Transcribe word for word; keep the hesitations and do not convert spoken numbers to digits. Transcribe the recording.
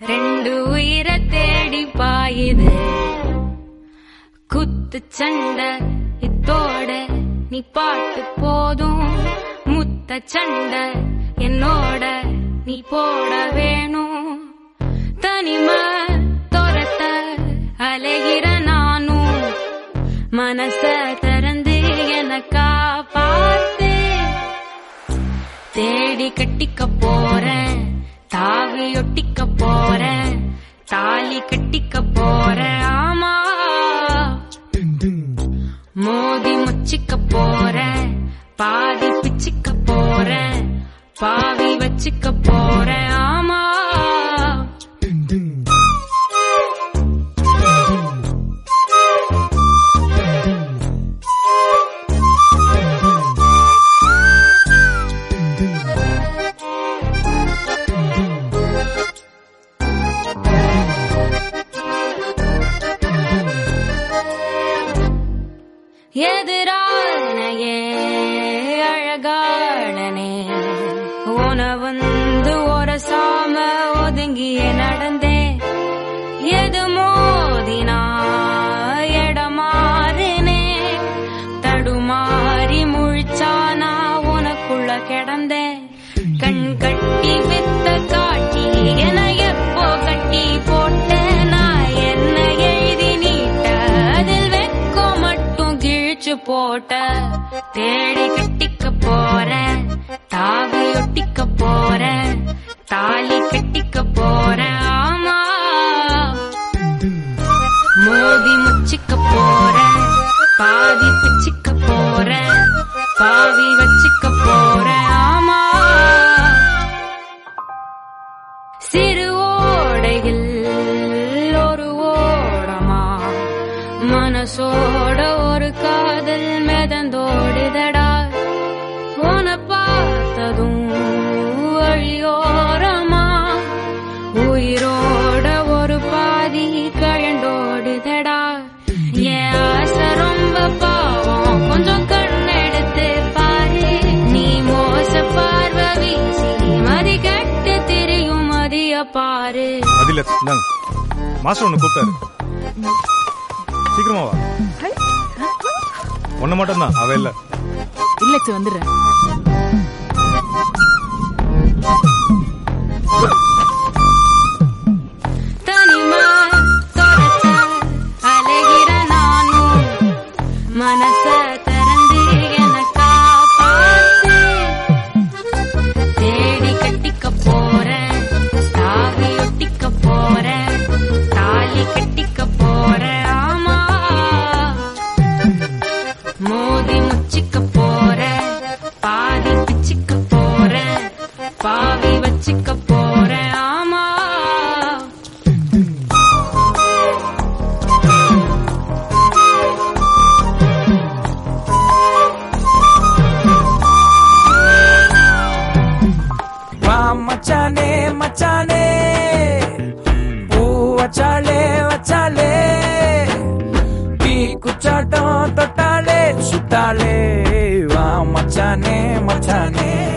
ரெண்டு உயிரை தேடி பாயுது குத்து சண்டை இத்தோட நீ பாட்டு போதும் முத்த சண்டை என்னோட நீ போட வேணும் தனிமை துரத்த அலைகிற நானும் மனச திறந்து எனக்கா பார்த்து தேடி கட்டிக்க போறேன் தாவி ஒட்டிக்க போறேன் தாலி கட்டிக்க போறேன் ஆமா மோதி முச்சிக்க போறேன் பாதி பிச்சிக்க போறேன் பாவி வச்சுக்க போறேன் ஆமா எதிரானே அழகானே உன வந்து ஒரு சாம ஒதுங்கிய நடந்தே எது மோதினா எடமாறுனே தடுமாறி முழிச்சானா உனக்குள்ள கிடந்தே கண் கட்டி வித்த காட்டி என எப்போ கட்டி போட்ட நான் என்ன எழுதி நீட்ட அதில் வெக்கோ மட்டும் கிழிச்சு போட்ட தேடி கட்டிக்க போறேன் தாவி ஒட்டிக்க போறேன் தாலி கட்டிக்க போறேன் ஆமா மோதி முச்சிக்க போறேன் பாதி பிச்சிக்க போறேன் பாவி வச்சுக்க போறேன் ஆமா சிறு ஓடையில் ஒரு ஓடமா மனசோட ஒரு காதல் மிதந்தோடுதடா உன பார்த்ததும் வழியோரமா உயிரோட ஒரு பாதி கழண்டோடுதடா என் ஆசை ரொம்ப பாவம் கொஞ்சம் கண்ணெடுத்து பாரு நீ மோச பார்வை வீசி மதி கட்டு திரியும் மதிய பாரு அதில மாஸ்டர் ஒன்னு கூப்பிட்டாரு சீக்கிரமா வா ஒன்ன மட்டும் தான் அவ இல்ல இல்ல வந்துடுறேன் தனிமா துரத்த அலைகிற நானும் மனச திறந்து எனக்கா பார்த்து தேடி கட்டிக்க போறேன் தாவி ஒட்டிக்க போறேன் தாலி கட்டிக்க போறேன் ஆமா மோதி முச்சிக்க போறேன் பாதி பிச்சிக்க போறேன் பாவி வச்சுக்க போறேன் ஆமா வா மச்சானே மச்சானே பூ வச்சாலே வச்சாலே தீ குச்சாட்டம் தொட்டாலே சுட்டாலே வா மச்சானே மச்சானே